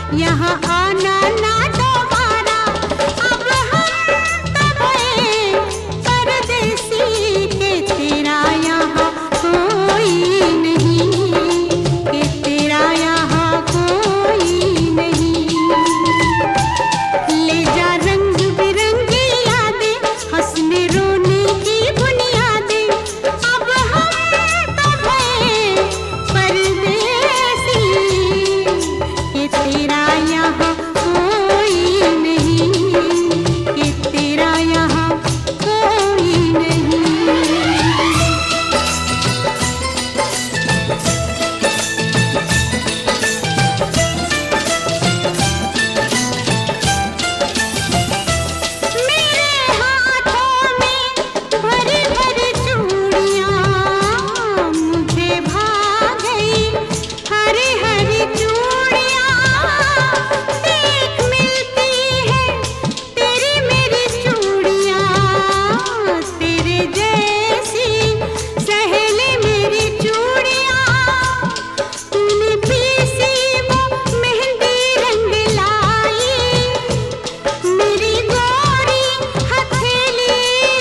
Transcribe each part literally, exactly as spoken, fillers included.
यहाँ आना ना दोबारा। अब हम तब आए परदेसी के तेरा यहाँ कोई नहीं, के तेरा यहाँ कोई नहीं। ले जा रंग बिरंगी यादें, हंसने रोने की बुनियादें। अब हम तब आए परदेसी के तेरा यहाँ कोई नहीं, के तेरा यहाँ कोई नहीं। मेरे हाथों में भरी भरी चूड़ियाँ, मुझे भा गई हरी हरी चूड़ियाँ। देख मिलती है तेरी मेरी चूड़ियाँ, तेरे जैसी सहेली मेरी चूड़ियाँ। तूने पीसी वो मेहंदी रंग लाई, मेरी गोरी हथेली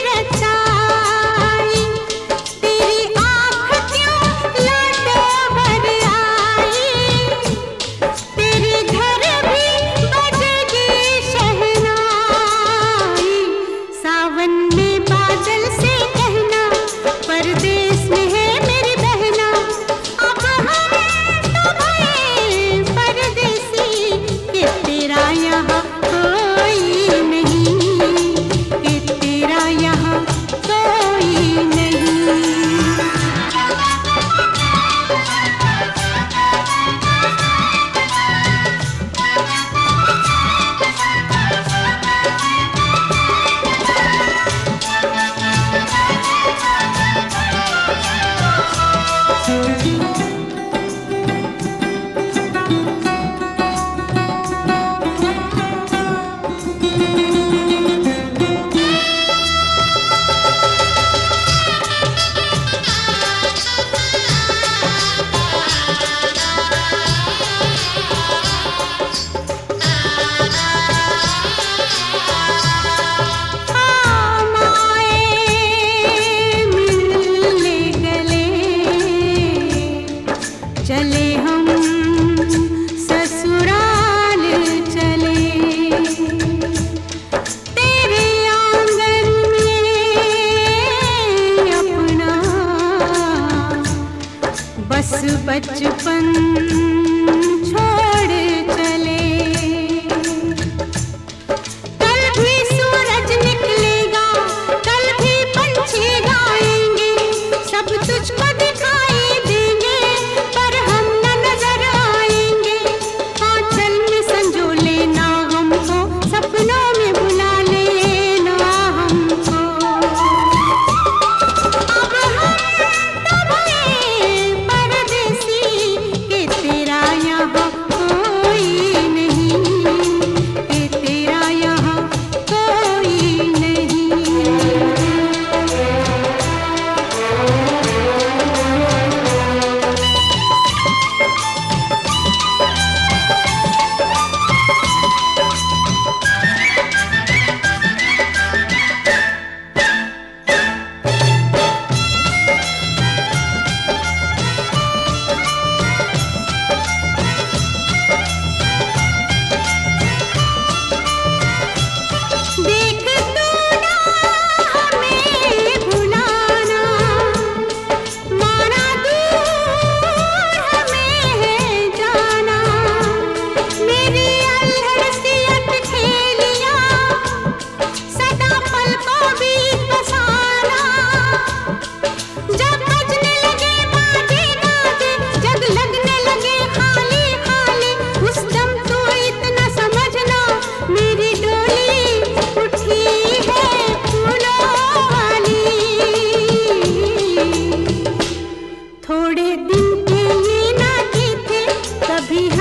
रचाई। तेरी आँख क्यों लाडो भर आई, तेरे घर भी बजेगी शहनाई। सावन में बादल से कहना, परदेस में है मेरी बहना। अब हम तो भये परदेसी के तेरा यहाँ कोई नहीं, के तेरा यहाँ कोई नहीं। हम आए मिलने गले, चले हम ससुराल चले। तेरे आंगन में अपना बस बचपन छोड़ चले। कल भी सूरज निकलेगा, कल भी पंछी गाएंगे, सब तुझको दिखाई देंगे, पर हम न नजर आएंगे। आंचल में संजो लेना हमको, सपनों में बुला लेना हमको। अब हम तब आए परदेसी के तेरा यहाँ कोई नहीं, के तेरा यहाँ कोई नहीं। देख तू ना हमें भुलाना, माना दूर हमें है जाना। मेरी अल्हड़ सी अटखेलियाँ सदा पल को बीच बसाना। जब बजने लगे बाजे गाजे, जग लगने लगे खाली खाली, उस दम तो इतना समझना मेरी डोली उठी है फूलों वाली। थोड़े दिन के ये नाते थे, कभी